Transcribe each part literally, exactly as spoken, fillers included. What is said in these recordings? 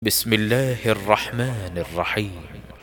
بسم الله الرحمن الرحيم.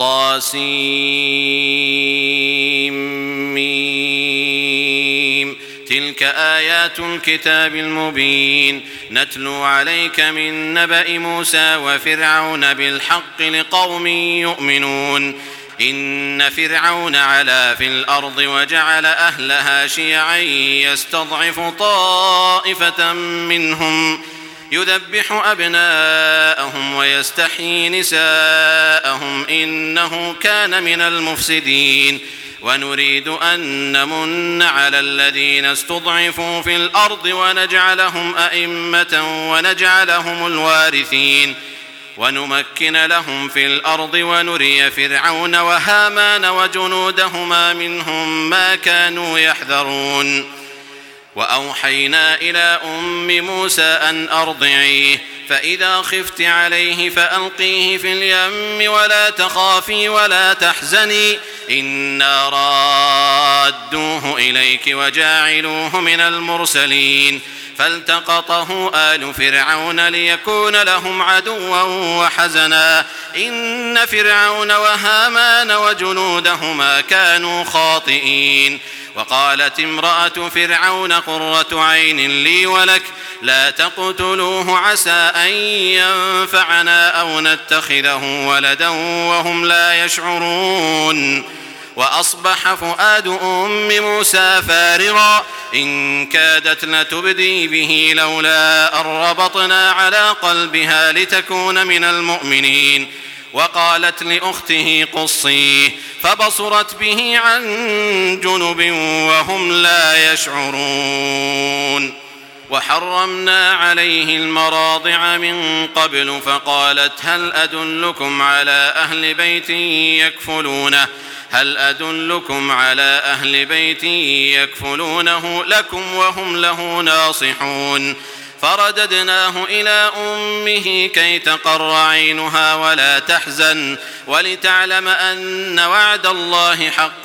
طاسيم. تلك آيات الكتاب المبين نتلو عليك من نبأ موسى وفرعون بالحق لقوم يؤمنون. إن فرعون علا في الأرض وجعل أهلها شيعا يستضعف طائفة منهم يذبح أبناءهم ويستحيي نساءهم إنه كان من المفسدين. ونريد أن نمن على الذين استضعفوا في الأرض ونجعلهم أئمة ونجعلهم الوارثين ونمكن لهم في الأرض ونري فرعون وهامان وجنودهما منهم ما كانوا يحذرون. وأوحينا إلى أم موسى أن أرضعيه فإذا خفت عليه فألقيه في اليم ولا تخافي ولا تحزني إنا رادوه إليك وجاعلوه من المرسلين. فالتقطه آل فرعون ليكون لهم عدوا وحزنا إن فرعون وهامان وجنودهما كانوا خاطئين. وقالت امرأة فرعون قرة عين لي ولك لا تقتلوه عسى أن ينفعنا أو نتخذه ولدا وهم لا يشعرون. وأصبح فؤاد أم موسى فارغا إن كادت لتبدي به لولا أن ربطنا على قلبها لتكون من المؤمنين. وقالت لأخته قصيه فبصرت به عن جنب وهم لا يشعرون. وحرمنا عليه المراضع من قبل فقالت هل أدلكم على أهل بيت يكفلونه هل أدلكم على أهل بيت يكفلونه لكم وهم له ناصحون. فرددناه إلى أمه كي تقر عينها ولا تحزن ولتعلم أن وعد الله حق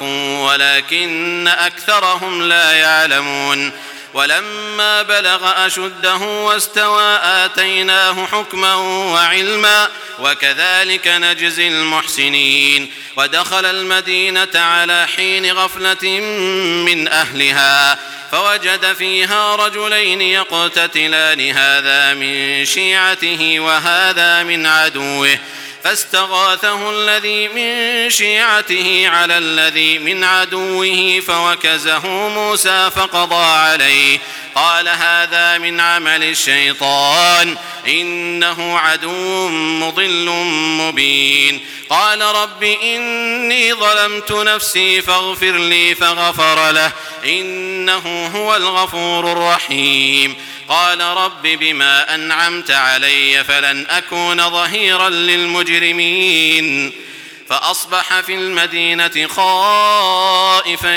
ولكن أكثرهم لا يعلمون. ولما بلغ أشده واستوى آتيناه حكما وعلما وكذلك نجزي المحسنين. ودخل المدينة على حين غفلة من أهلها فوجد فيها رجلين يقتتلان هذا من شيعته وهذا من عدوه فاستغاثه الذي من شيعته على الذي من عدوه فوكزه موسى فقضى عليه قال هذا من عمل الشيطان إنه عدو مضل مبين. قال رب إني ظلمت نفسي فاغفر لي فغفر له إنه هو الغفور الرحيم. قال رب بما أنعمت علي فلن أكون ظهيرا للمجرمين. فأصبح في المدينة خائفا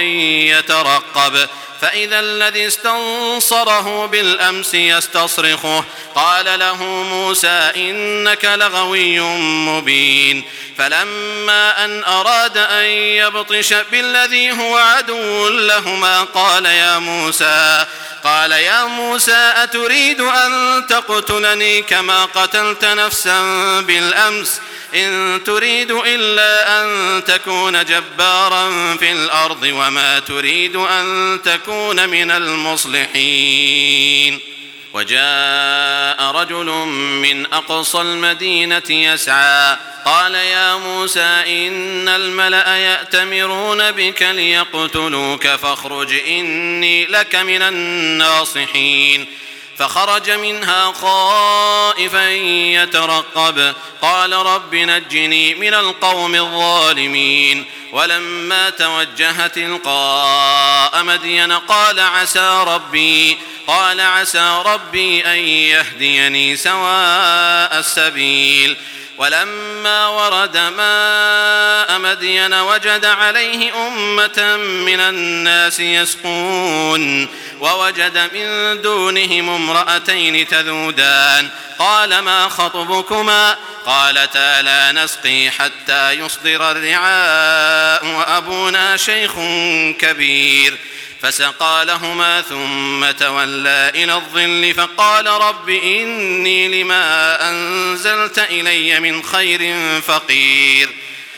يترقب فإذا الذي استنصره بالأمس يستصرخه قال له موسى إنك لغوي مبين. فلما أن أراد أن يبطش بالذي هو عدو لهما قال يا موسى قال يا موسى أتريد أن تقتلني كما قتلت نفسا بالأمس إن تريد إلا أن تكون جبارا في الأرض وما تريد أن تكون من المصلحين. وجاء رجل من أقصى المدينة يسعى قال يا موسى إن الملأ يأتمرون بك ليقتلوك فاخرج إني لك من الناصحين. فخرج منها خائفا يترقب قال رب نجني من القوم الظالمين. ولما توجه تلقاء مدين قال عسى ربي قال عسى ربي أن يهديني سواء السبيل. ولما ورد ماء مدين وجد عليه أمة من الناس يسقون ووجد من دونهم امرأتين تذودان قال ما خطبكما قالتا لا نسقي حتى يصدر الرعاء وأبونا شيخ كبير. فسقى لهما ثم تولى إلى الظل فقال رب إني لما أنزلت إلي من خير فقير.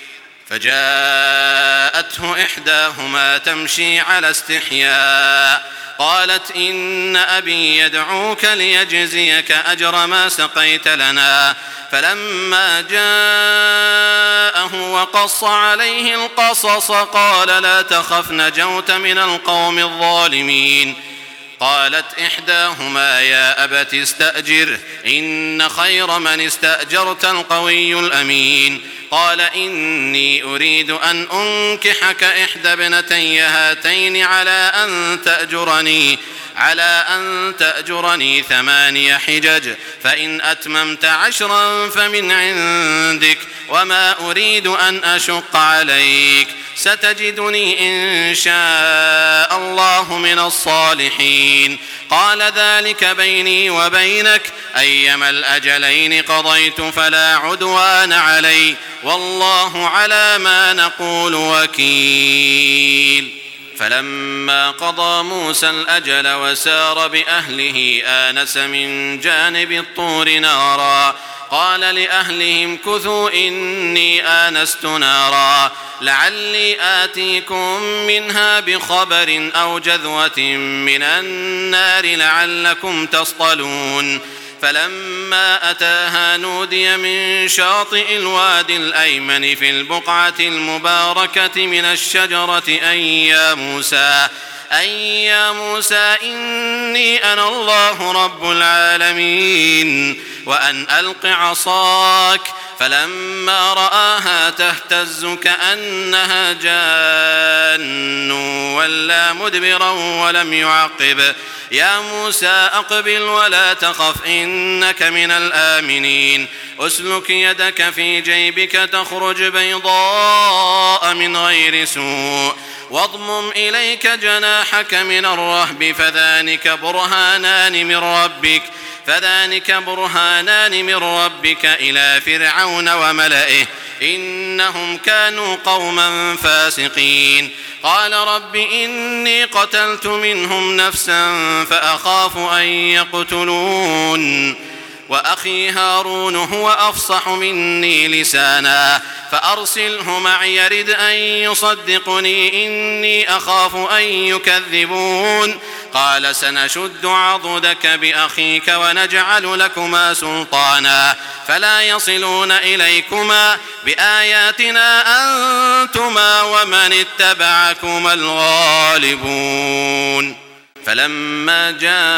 فجاءته إحداهما تمشي على استحياء قالت إن أبي يدعوك ليجزيك أجر ما سقيت لنا. فلما جاءه وقص عليه القصص قال لا تخف نجوت من القوم الظالمين. قالت إحداهما يا أبت استأجره إن خير من استأجرت القوي الأمين. قال إني أريد أن أنكحك إحدى ابنتي هاتين على أن تأجرني على أن تأجرني ثماني حجج فإن أتممت عشرا فمن عندك وما أريد أن أشق عليك ستجدني إن شاء الله من الصالحين. قال ذلك بيني وبينك أيما الأجلين قضيت فلا عدوان علي والله على ما نقول وكيل. فلما قضى موسى الأجل وسار بأهله آنس من جانب الطور نارا قال لأهلهم كثوا إني آنست نارا لعلي آتيكم منها بخبر أو جذوة من النار لعلكم تصطلون. فلما أتاها نودي من شاطئ الوادي الأيمن في البقعة المباركة من الشجرة أن يا موسى أن يا موسى إني أنا الله رب العالمين وأن ألق عصاك. فلما رآها تهتز كأنها جان ولا مدبرا ولم يعقب يا موسى أقبل ولا تخف إنك من الآمنين. أسلك يدك في جيبك تخرج بيضاء من غير سوء واضمم إليك جناحك من الرهب فذلك برهانان من ربك فذلك برهانان من ربك إلى فرعون وملئه إنهم كانوا قوما فاسقين. قال رب إني قتلت منهم نفسا فأخاف أن يقتلون وأخي هارون هو أفصح مني لسانا فأرسله معي يرد أن يصدقني إني أخاف أن يكذبون. قال سنشد عضدك بأخيك ونجعل لكما سلطانا فلا يصلون إليكما بآياتنا أنتما ومن اتبعكما الغالبون. فلما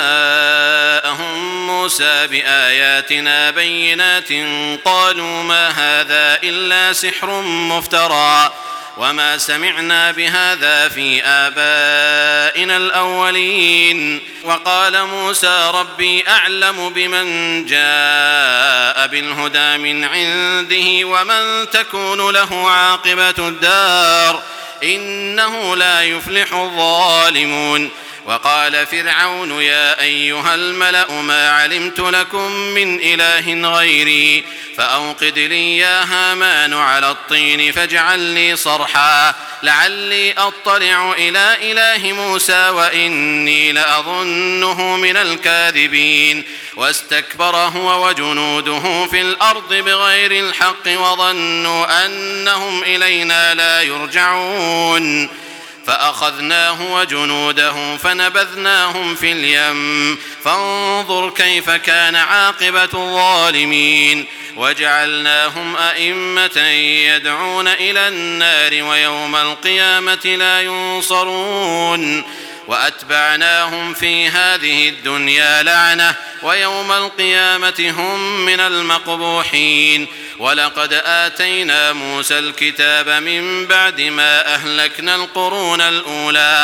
جاءهم موسى بآياتنا بينات قالوا ما هذا إلا سحر مفترى وما سمعنا بهذا في آبائنا الأولين. وقال موسى ربي أعلم بمن جاء بالهدى من عنده ومن تكون له عاقبة الدار إنه لا يفلح الظالمون. وقال فرعون يا أيها الملأ ما علمت لكم من إله غيري فأوقد لي يا هامان على الطين فاجعل لي صرحا لعلي أطلع إلى إله موسى وإني لأظنه من الكاذبين. واستكبر هو وجنوده في الأرض بغير الحق وظنوا أنهم إلينا لا يرجعون. فأخذناه وجنوده فنبذناهم في اليم فانظر كيف كان عاقبة الظالمين. وجعلناهم أئمة يدعون إلى النار ويوم القيامة لا ينصرون. وأتبعناهم في هذه الدنيا لعنة ويوم القيامة هم من المقبوحين. ولقد آتينا موسى الكتاب من بعد ما أهلكنا القرون الأولى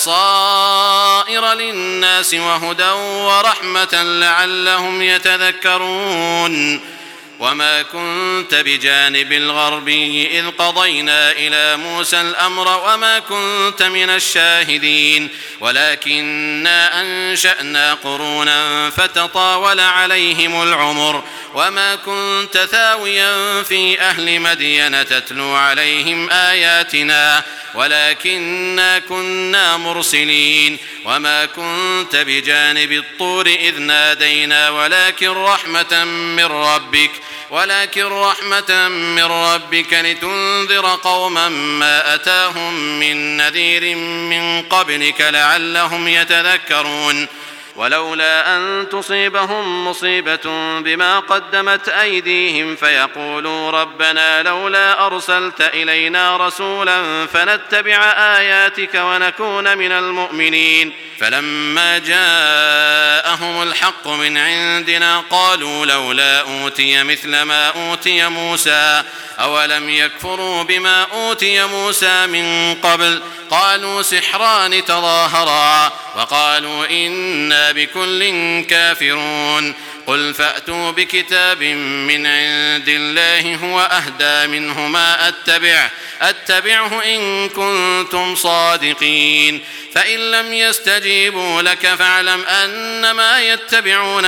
بصائر للناس وهدى ورحمة لعلهم يتذكرون. وما كنت بجانب الغربي إذ قضينا إلى موسى الأمر وما كنت من الشاهدين ولكننا أنشأنا قرونا فتطاول عليهم العمر وما كنت ثاويا في أهل مدين تتلو عليهم آياتنا ولكننا كنا مرسلين وما كنت بجانب الطور إذ نادينا ولكن رحمة من ربك ولكن رحمة من ربك لتنذر قوما ما أتاهم من نذير من قبلك لعلهم يتذكرون ولولا أن تصيبهم مصيبة بما قدمت أيديهم فيقولوا ربنا لولا أرسلت إلينا رسولا فنتبع آياتك ونكون من المؤمنين فلما جاءهم الحق من عندنا قالوا لولا أوتي مثل ما أوتي موسى أولم يكفروا بما أوتي موسى من قبل قالوا سحران تظاهرا وقالوا إنا بكل كافرون قل فأتوا بكتاب من عند الله هو أهدى منهما أتبعه أتبعه إن كنتم صادقين فإن لم يستجيبوا لك فاعلم أنما يتبعون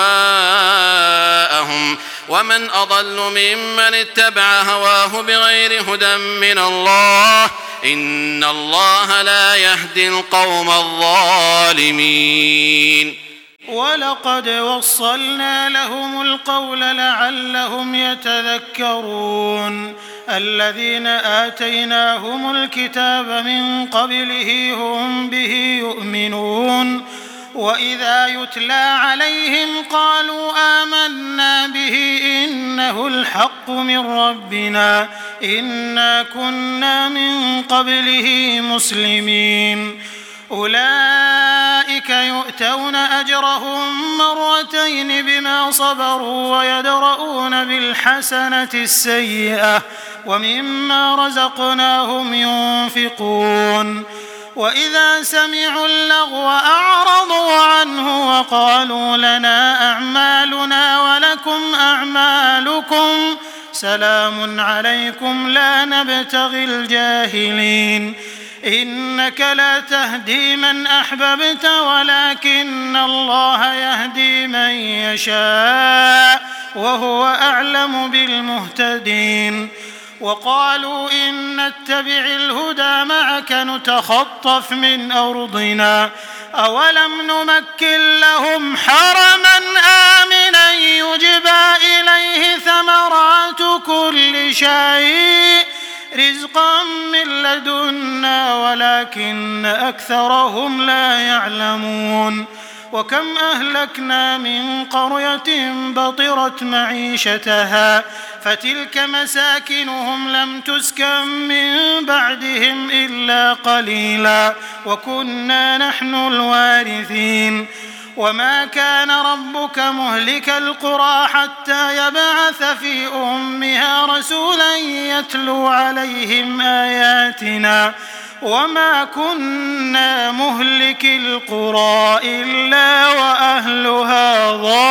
أهواءهم ومن أضل ممن اتبع هواه بغير هدى من الله إن الله لا يهدي القوم الظالمين ولقد وصلنا لهم القول لعلهم يتذكرون الذين آتيناهم الكتاب من قبله هم به يؤمنون وإذا يتلى عليهم قالوا آمنا به إنه الحق من ربنا إنا كنا من قبله مسلمين أولئك يؤتون أجرهم مرتين بما صبروا ويدرؤون بالحسنة السيئة ومما رزقناهم ينفقون وإذا سمعوا اللغو أعرضوا عنه وقالوا لنا أعمالنا ولكم أعمالكم سلام عليكم لا نبتغي الجاهلين إنك لا تهدي من أحببت ولكن الله يهدي من يشاء وهو أعلم بالمهتدين وقالوا إن نتبع الهدى معك نتخطف من أرضنا أولم نمكن لهم حرما آمنا يجبى إليه ثمرات كل شيء رزقا من لدنا ولكن أكثرهم لا يعلمون وكم أهلكنا من قرية بطرت معيشتها فتلك مساكنهم لم تسكن من بعدهم إلا قليلا وكنا نحن الوارثين وما كان ربك مهلك القرى حتى يبعث في أمها رسولا يتلو عليهم آياتنا وما كنا مهلك القرى إلا وأهلها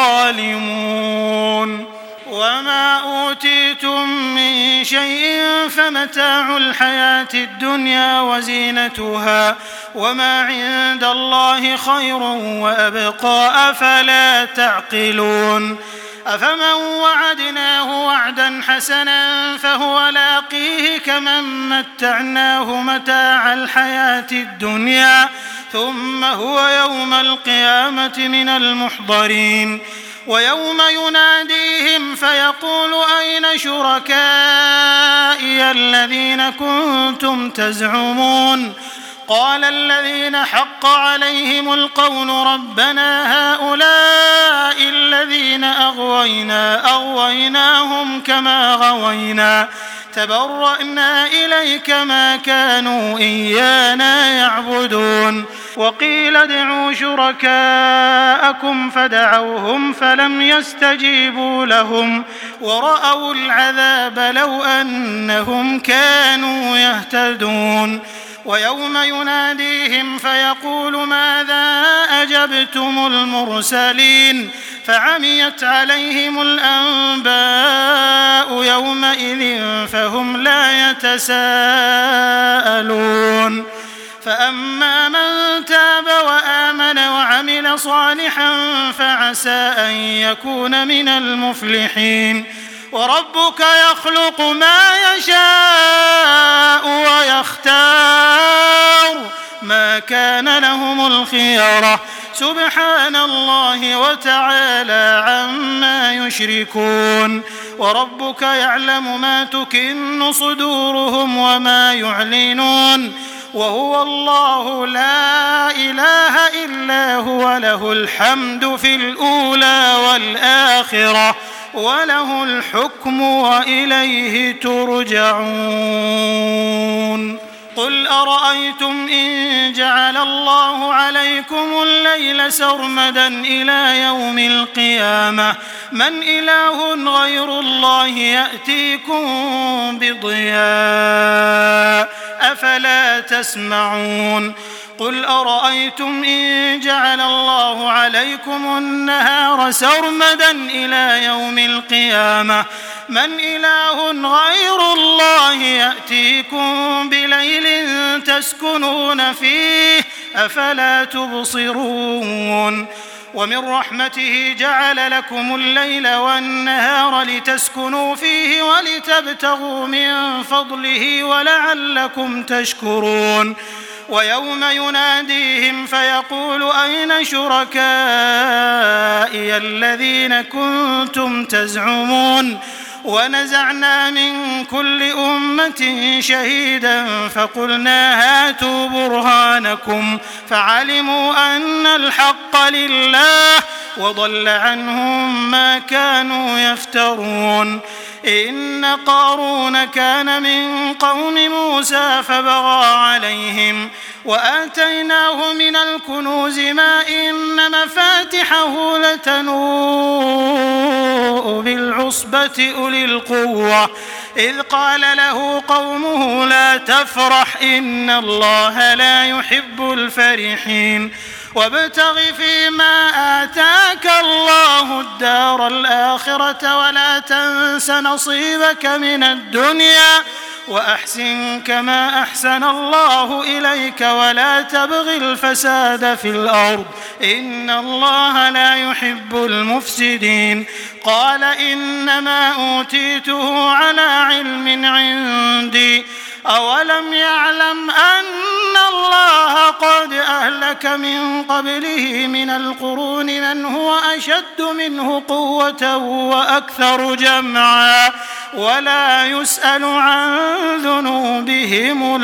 ظالمون وما أوتيتم من شيء فمتاع الحياة الدنيا وزينتها وما عند الله خير وأبقى أفلا تعقلون أفمن وعدناه وعدا حسنا فهو لاقيه كمن متعناه متاع الحياة الدنيا ثم هو يوم القيامة من المحضرين ويوم يناديهم فيقول أين شركائي الذين كنتم تزعمون قال الذين حق عليهم القول ربنا هؤلاء الذين أغوينا أغويناهم كما غوينا تبرأنا إليك ما كانوا إيانا يعبدون وقيل ادعوا شركاءكم فدعوهم فلم يستجيبوا لهم ورأوا العذاب لو أنهم كانوا يهتدون ويوم يناديهم فيقول ماذا أجبتم المرسلين فعميت عليهم الأنباء يومئذ فهم لا يتساءلون فأما من تاب وآمن وعمل صالحا فعسى أن يكون من المفلحين وربك يخلق ما يشاء ويختار ما كان لهم الخيرة سبحان الله وتعالى عما يشركون وربك يعلم ما تكن صدورهم وما يعلنون وهو الله لا إله إلا هو له الحمد في الأولى والآخرة وله الحكم وإليه ترجعون قل أرأيتم إن جعل الله عليكم الليل سرمدا إلى يوم القيامة من إله غير الله يأتيكم بضياء أفلا تسمعون قل أرأيتم إن جعل الله عليكم النهار سرمدا إلى يوم القيامة من إله غير الله يأتيكم بليل تسكنون فيه أفلا تبصرون ومن رحمته جعل لكم الليل والنهار لتسكنوا فيه ولتبتغوا من فضله ولعلكم تشكرون ويوم يناديهم فيقول أين شركائي الذين كنتم تزعمون ونزعنا من كل أمة شهيدا فقلنا هاتوا برهانكم فعلموا أن الحق لله وضل عنهم ما كانوا يفترون إن قارون كان من قوم موسى فبغى عليهم وآتيناه من الكنوز ما إن مفاتحه لتنوء بالعصبة أولي القوة إذ قال له قومه لا تفرح إن الله لا يحب الفرحين وابتغ فيما آتاك الله الدار الآخرة ولا تنس نصيبك من الدنيا وأحسن كما أحسن الله إليك ولا تبغ الفساد في الأرض إن الله لا يحب المفسدين قال إنما أوتيته على علم عندي أولم يعلم أن الله قد أهلك من قبله من القرون من هو أشد منه قوة وأكثر جمعا ولا يسأل عن ذنوبهم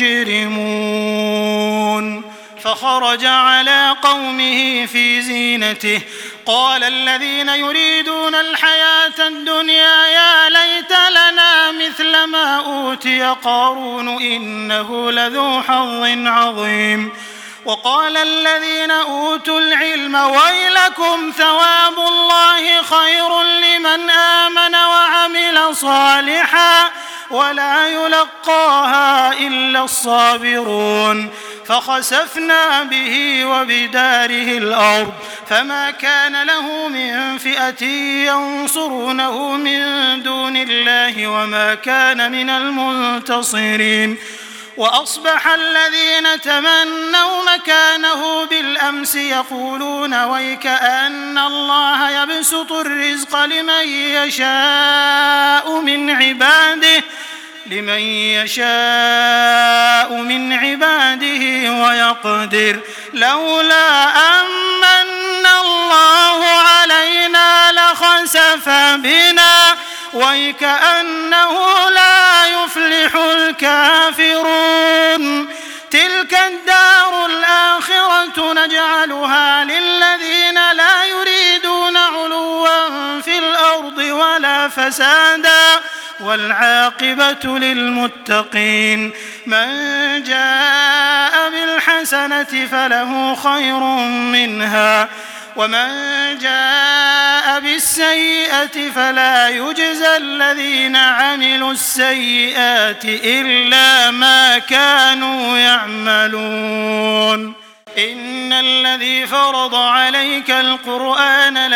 المجرمون فخرج على قومه في زينته قال الذين يريدون الحياة الدنيا يا ليت لنا مثل ما أوتي قارون إنه لذو حظ عظيم وقال الذين أوتوا العلم ويلكم ثواب الله خير لمن آمن وعمل صالحا ولا يلقاها إلا الصابرون فخسفنا به وبداره الأرض فما كان له من فئة ينصرونه من دون الله وما كان من المنتصرين وأصبح الذين تمنوا مكانه بالأمس يقولون ويكأن الله يبسط الرزق لمن يشاء من عباده لمن يشاء من عباده ويقدر لولا أمن الله علينا لخسف بنا ويكأنه لا يفلح الكافرون تلك الدار الآخرة نجعلها للذين لا يريدون علوا في الأرض ولا فسادا والعاقبة للمتقين من جاء بالحسنة فله خير منها ومن جاء بالسيئة فلا يجزى الذين عملوا السيئات إلا ما كانوا يعملون إن الذي فرض عليك القرآن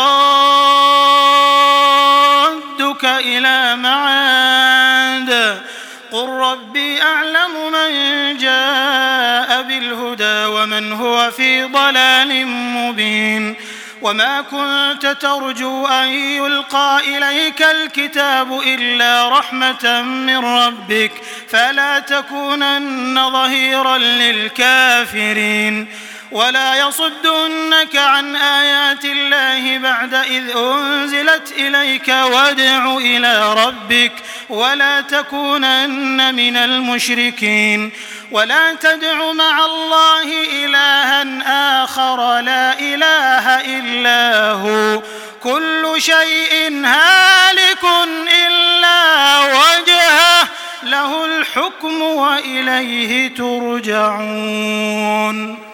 لرادك إلى معاد قل ربي أعلم من جاء بالهدى ومن هو في ضلال مبين وما كنت ترجو أن يلقى إليك الكتاب إلا رحمة من ربك فلا تكونن ظهيرا للكافرين ولا يصدنك عن آيات الله بعد إذ أنزلت إليك وادع إلى ربك ولا تكونن من المشركين ولا تدع مع الله إلها آخر لا إله إلا هو كل شيء هالك إلا وجهه له الحكم وإليه ترجعون.